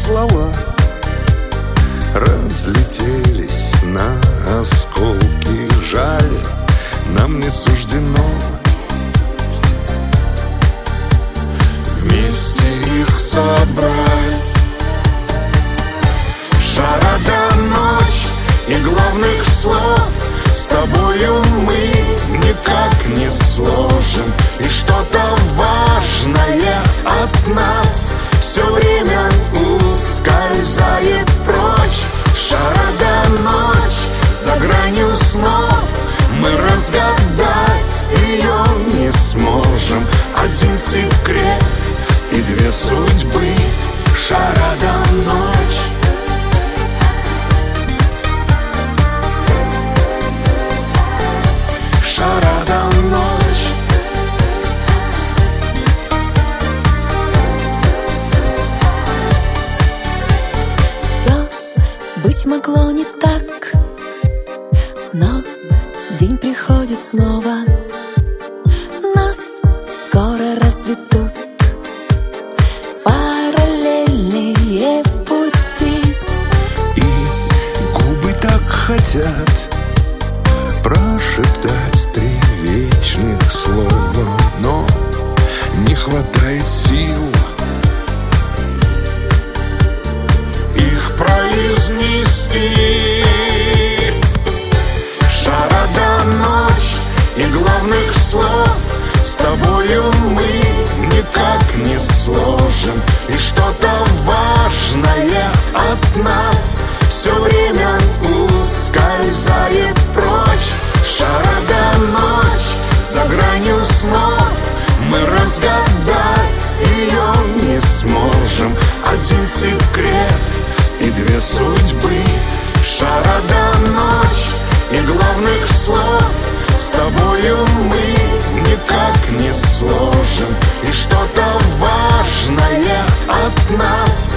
слова разлетелись на осколки. Жаль, нам не суждено вместе их собрать. Шарада, ночь и главных слов с тобою мы никак не сложим. И что-то важное от нас все время ускользает прочь. Шарада, ночь за гранью снов, мы разгадать ее не сможем. Один секрет и две судьбы. Шарада, ночь. Шарада, ночь. Все быть могло не так, но день приходит снова. Нас скоро разведут параллельные пути. И губы так хотят прошептать 3 вечных слова, но не хватает сил их произнести. Шарада, ночь и главных слов с тобою мы никак не сложим. И что-то важное от нас все время ускользает прочь. Шарада, ночь за гранью снов, мы разгадать ее не сможем. Один секрет и 2 судьбы. Шарада, ночь и главных слов с тобою мы никак не сложим. И что-то важное от нас